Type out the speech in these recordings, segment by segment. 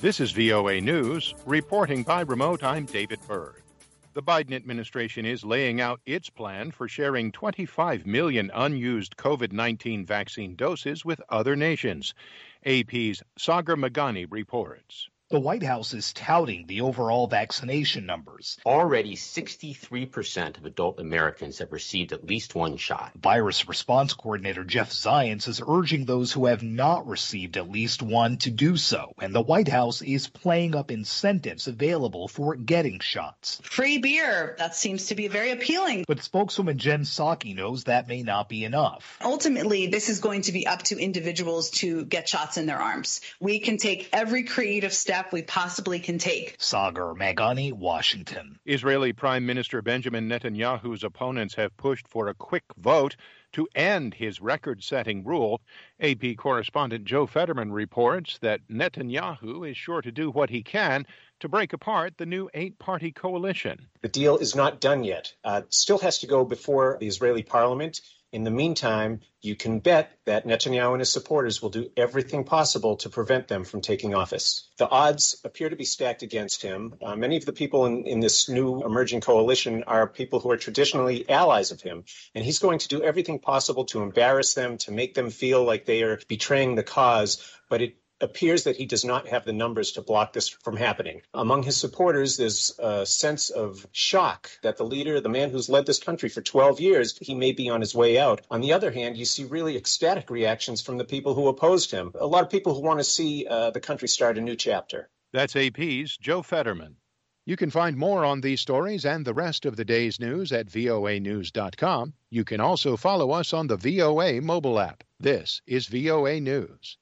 This is VOA News. Reporting by remote, I'm David Byrd. The Biden administration is laying out its plan for sharing 25 million unused COVID-19 vaccine doses with other nations. AP's Sagar Meghani reports. The White House is touting the overall vaccination numbers. Already 63% of adult Americans have received at least one shot. Virus Response Coordinator Jeff Zients is urging those who have not received at least one to do so, and the White House is playing up incentives available for getting shots. Free beer, that seems to be very appealing. But spokeswoman Jen Psaki knows that may not be enough. Ultimately, this is going to be up to individuals to get shots in their arms. We can take every creative step we possibly can take. Sagar Meghani, Washington. Israeli Prime Minister Benjamin Netanyahu's opponents have pushed for a quick vote to end his record-setting rule. AP correspondent Joe Fetterman reports that Netanyahu is sure to do what he can to break apart the new 8-party coalition. The deal is not done yet. Still has to go before the Israeli parliament. In the meantime, you can bet that Netanyahu and his supporters will do everything possible to prevent them from taking office. The odds appear to be stacked against him. Many of the people in this new emerging coalition are people who are traditionally allies of him, and he's going to do everything possible to embarrass them, to make them feel like they are betraying the cause, but it appears that he does not have the numbers to block this from happening. Among his supporters, there's a sense of shock that the leader, the man who's led this country for 12 years, he may be on his way out. On the other hand, you see really ecstatic reactions from the people who opposed him. A lot of people who want to see the country start a new chapter. That's AP's Joe Fetterman. You can find more on these stories and the rest of the day's news at voanews.com. You can also follow us on the VOA mobile app. This is VOA News.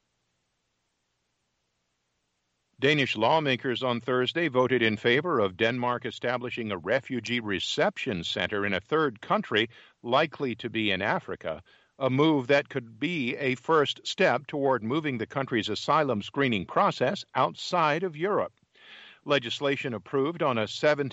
Danish lawmakers on Thursday voted in favor of Denmark establishing a refugee reception center in a third country, likely to be in Africa, a move that could be a first step toward moving the country's asylum screening process outside of Europe. Legislation approved on a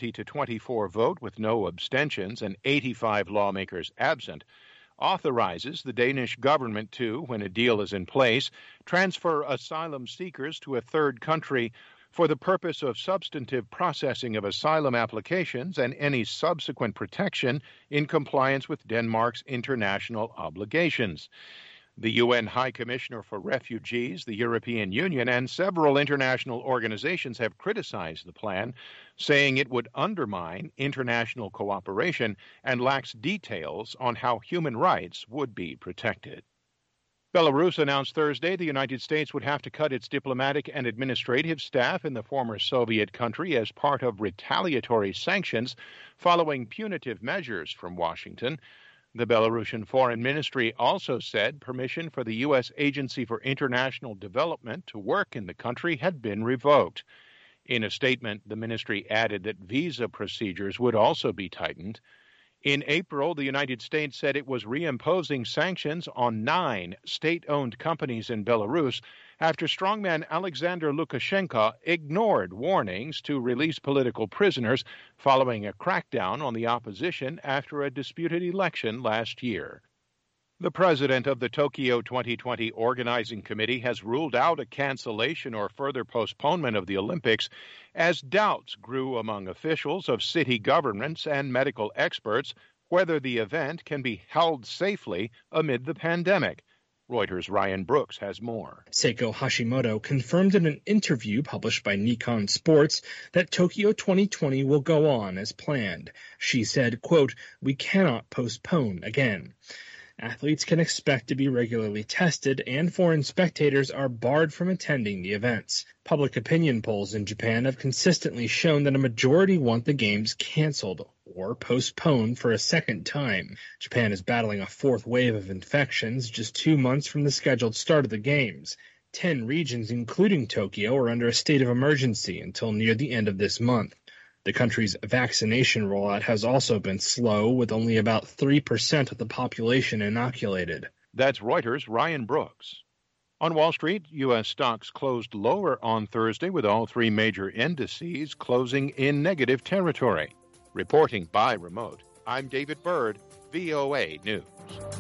70-24 vote with no abstentions and 85 lawmakers absent authorizes the Danish government to, when a deal is in place, transfer asylum seekers to a third country for the purpose of substantive processing of asylum applications and any subsequent protection in compliance with Denmark's international obligations. The UN High Commissioner for Refugees, the European Union, and several international organizations have criticized the plan, saying it would undermine international cooperation and lacks details on how human rights would be protected. Belarus announced Thursday the United States would have to cut its diplomatic and administrative staff in the former Soviet country as part of retaliatory sanctions following punitive measures from Washington. The Belarusian Foreign Ministry also said permission for the U.S. Agency for International Development to work in the country had been revoked. In a statement, the ministry added that visa procedures would also be tightened. In April, the United States said it was reimposing sanctions on 9 state-owned companies in Belarus after strongman Alexander Lukashenko ignored warnings to release political prisoners following a crackdown on the opposition after a disputed election last year. The president of the Tokyo 2020 Organizing Committee has ruled out a cancellation or further postponement of the Olympics as doubts grew among officials of city governments and medical experts whether the event can be held safely amid the pandemic. Reuters' Ryan Brooks has more. Seiko Hashimoto confirmed in an interview published by Nikon Sports that Tokyo 2020 will go on as planned. She said, quote, "We cannot postpone again." Athletes can expect to be regularly tested, and foreign spectators are barred from attending the events. Public opinion polls in Japan have consistently shown that a majority want the games canceled or postponed for a second time. Japan is battling a fourth wave of infections just 2 months from the scheduled start of the games. 10 regions, including Tokyo, are under a state of emergency until near the end of this month. The country's vaccination rollout has also been slow, with only about 3% of the population inoculated. That's Reuters' Ryan Brooks. On Wall Street, U.S. stocks closed lower on Thursday, with all 3 major indices closing in negative territory. Reporting by remote, I'm David Byrd, VOA News.